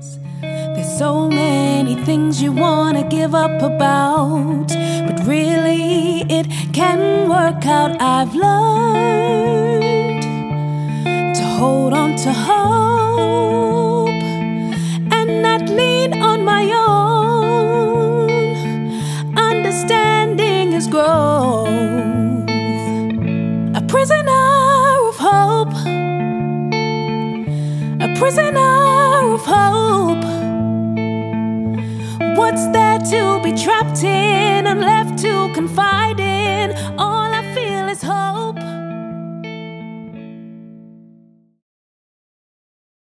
There's so many things you wanna give up about, but really it can work out. I've learned to hold on to hope and not lean on my own. Understanding is growth. A prisoner of hope, a prisoner of hope. What's there to be trapped in and left to confide in? All I feel is hope.